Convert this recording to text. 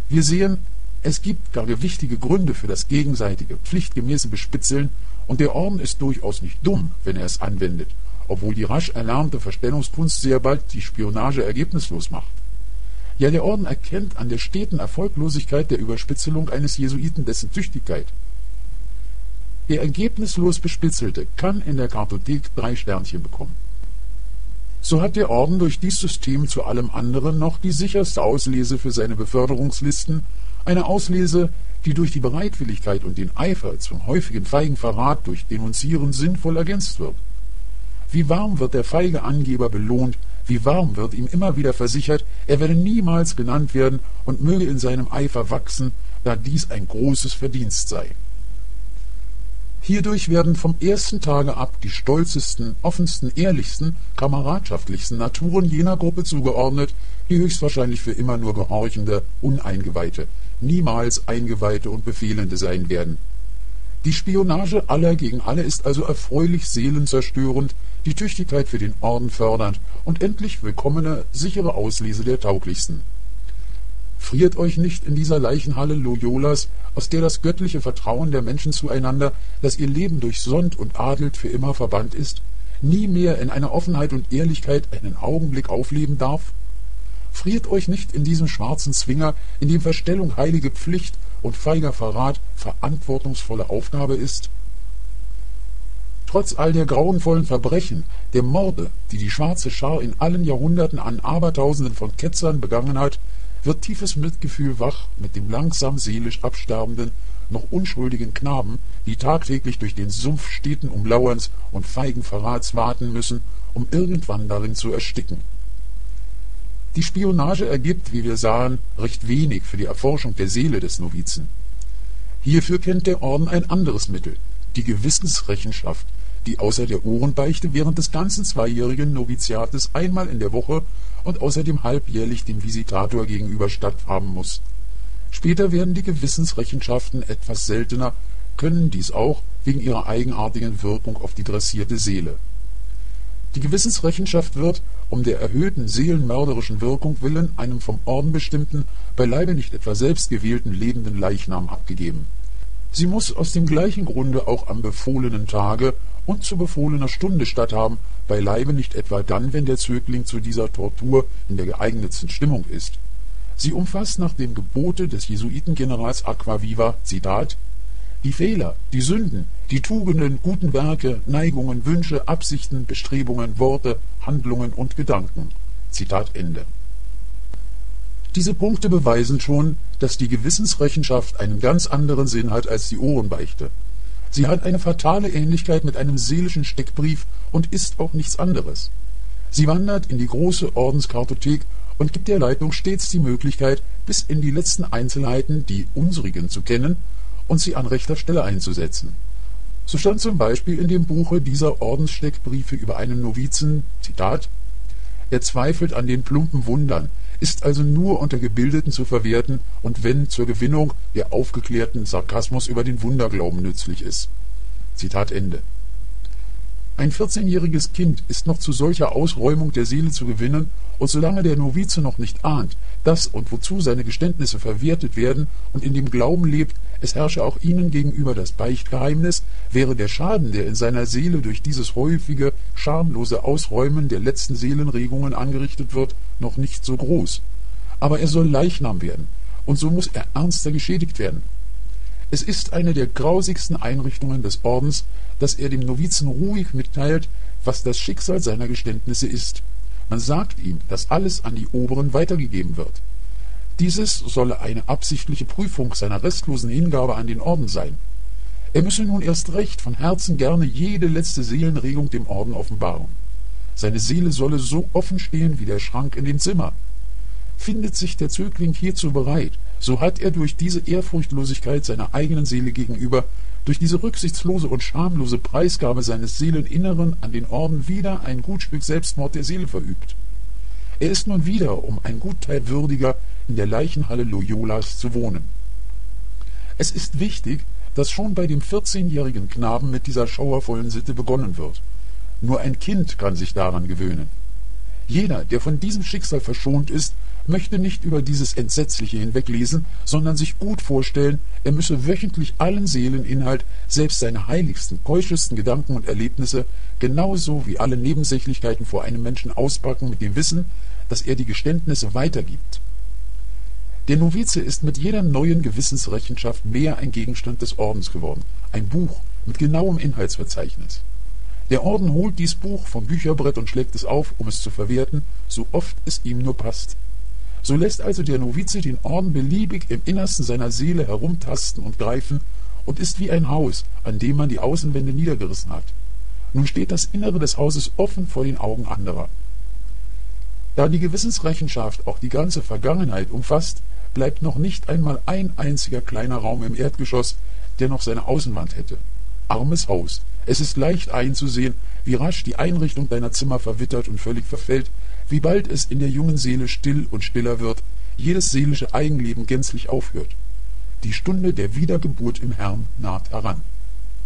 Wir sehen, es gibt gar gewichtige Gründe für das gegenseitige, pflichtgemäße Bespitzeln, und der Orden ist durchaus nicht dumm, wenn er es anwendet, obwohl die rasch erlernte Verstellungskunst sehr bald die Spionage ergebnislos macht. Ja, der Orden erkennt an der steten Erfolglosigkeit der Überspitzelung eines Jesuiten dessen Tüchtigkeit. Der ergebnislos Bespitzelte kann in der Kartothek 3 Sternchen bekommen. So hat der Orden durch dies System zu allem anderen noch die sicherste Auslese für seine Beförderungslisten, eine Auslese, die durch die Bereitwilligkeit und den Eifer zum häufigen feigen Verrat durch Denunzieren sinnvoll ergänzt wird. Wie warm wird der feige Angeber belohnt, wie warm wird ihm immer wieder versichert, er werde niemals genannt werden und möge in seinem Eifer wachsen, da dies ein großes Verdienst sei. Hierdurch werden vom ersten Tage ab die stolzesten, offensten, ehrlichsten, kameradschaftlichsten Naturen jener Gruppe zugeordnet, die höchstwahrscheinlich für immer nur gehorchende, Uneingeweihte, niemals Eingeweihte und Befehlende sein werden. Die Spionage aller gegen alle ist also erfreulich seelenzerstörend, die Tüchtigkeit für den Orden fördernd und endlich willkommene, sichere Auslese der tauglichsten. Friert euch nicht in dieser Leichenhalle Loyolas, aus der das göttliche Vertrauen der Menschen zueinander, das ihr Leben durchsonnt und adelt, für immer verbannt ist, nie mehr in einer Offenheit und Ehrlichkeit einen Augenblick aufleben darf? Friert euch nicht in diesem schwarzen Zwinger, in dem Verstellung heilige Pflicht und feiger Verrat verantwortungsvolle Aufgabe ist? Trotz all der grauenvollen Verbrechen, der Morde, die die schwarze Schar in allen Jahrhunderten an Abertausenden von Ketzern begangen hat, wird tiefes Mitgefühl wach mit dem langsam seelisch absterbenden, noch unschuldigen Knaben, die tagtäglich durch den Sumpf steten Umlauerns und feigen Verrats waten müssen, um irgendwann darin zu ersticken. Die Spionage ergibt, wie wir sahen, recht wenig für die Erforschung der Seele des Novizen. Hierfür kennt der Orden ein anderes Mittel, die Gewissensrechenschaft, die außer der Ohrenbeichte während des ganzen 2-jährigen Noviziates einmal in der Woche und außerdem halbjährlich dem Visitator gegenüber statthaben muss. Später werden die Gewissensrechenschaften etwas seltener, können dies auch wegen ihrer eigenartigen Wirkung auf die dressierte Seele. Die Gewissensrechenschaft wird, um der erhöhten seelenmörderischen Wirkung willen, einem vom Orden bestimmten, beileibe nicht etwa selbst gewählten lebenden Leichnam abgegeben. Sie muss aus dem gleichen Grunde auch am befohlenen Tage und zu befohlener Stunde statthaben, beileibe nicht etwa dann, wenn der Zögling zu dieser Tortur in der geeignetsten Stimmung ist. Sie umfasst nach dem Gebote des Jesuitengenerals Aquaviva, Zitat, die Fehler, die Sünden, die Tugenden, guten Werke, Neigungen, Wünsche, Absichten, Bestrebungen, Worte, Handlungen und Gedanken. Zitat Ende. Diese Punkte beweisen schon, dass die Gewissensrechenschaft einen ganz anderen Sinn hat als die Ohrenbeichte. Sie hat eine fatale Ähnlichkeit mit einem seelischen Steckbrief und ist auch nichts anderes. Sie wandert in die große Ordenskartothek und gibt der Leitung stets die Möglichkeit, bis in die letzten Einzelheiten die unsrigen zu kennen und sie an rechter Stelle einzusetzen. So stand zum Beispiel in dem Buche dieser Ordenssteckbriefe über einen Novizen, Zitat, er zweifelt an den plumpen Wundern, ist also nur unter Gebildeten zu verwerten und wenn zur Gewinnung der aufgeklärten Sarkasmus über den Wunderglauben nützlich ist. Zitat Ende. Ein 14-jähriges Kind ist noch zu solcher Ausräumung der Seele zu gewinnen, und solange der Novize noch nicht ahnt, dass und wozu seine Geständnisse verwertet werden und in dem Glauben lebt, es herrsche auch ihnen gegenüber das Beichtgeheimnis, wäre der Schaden, der in seiner Seele durch dieses häufige, schamlose Ausräumen der letzten Seelenregungen angerichtet wird, noch nicht so groß. Aber er soll Leichnam werden, und so muss er ernster geschädigt werden. Es ist eine der grausigsten Einrichtungen des Ordens, dass er dem Novizen ruhig mitteilt, was das Schicksal seiner Geständnisse ist. Man sagt ihm, dass alles an die Oberen weitergegeben wird. Dieses solle eine absichtliche Prüfung seiner restlosen Hingabe an den Orden sein. Er müsse nun erst recht von Herzen gerne jede letzte Seelenregung dem Orden offenbaren. Seine Seele solle so offen stehen wie der Schrank in dem Zimmer. Findet sich der Zögling hierzu bereit, so hat er durch diese Ehrfurchtlosigkeit seiner eigenen Seele gegenüber, durch diese rücksichtslose und schamlose Preisgabe seines Seeleninneren an den Orden wieder ein gut Stück Selbstmord der Seele verübt. Er ist nun wieder um ein Gutteil würdiger in der Leichenhalle Loyolas zu wohnen. Es ist wichtig, dass schon bei dem 14-jährigen Knaben mit dieser schauervollen Sitte begonnen wird. Nur ein Kind kann sich daran gewöhnen. Jeder, der von diesem Schicksal verschont ist, möchte nicht über dieses Entsetzliche hinweglesen, sondern sich gut vorstellen, er müsse wöchentlich allen Seeleninhalt, selbst seine heiligsten, keuschesten Gedanken und Erlebnisse, genauso wie alle Nebensächlichkeiten vor einem Menschen auspacken mit dem Wissen, dass er die Geständnisse weitergibt. Der Novize ist mit jeder neuen Gewissensrechenschaft mehr ein Gegenstand des Ordens geworden, ein Buch mit genauem Inhaltsverzeichnis. Der Orden holt dies Buch vom Bücherbrett und schlägt es auf, um es zu verwerten, so oft es ihm nur passt. So lässt also der Novize den Orden beliebig im Innersten seiner Seele herumtasten und greifen und ist wie ein Haus, an dem man die Außenwände niedergerissen hat. Nun steht das Innere des Hauses offen vor den Augen anderer. Da die Gewissensrechenschaft auch die ganze Vergangenheit umfasst, bleibt noch nicht einmal ein einziger kleiner Raum im Erdgeschoss, der noch seine Außenwand hätte. Armes Haus, es ist leicht einzusehen, wie rasch die Einrichtung deiner Zimmer verwittert und völlig verfällt, wie bald es in der jungen Seele still und stiller wird, jedes seelische Eigenleben gänzlich aufhört. Die Stunde der Wiedergeburt im Herrn naht heran.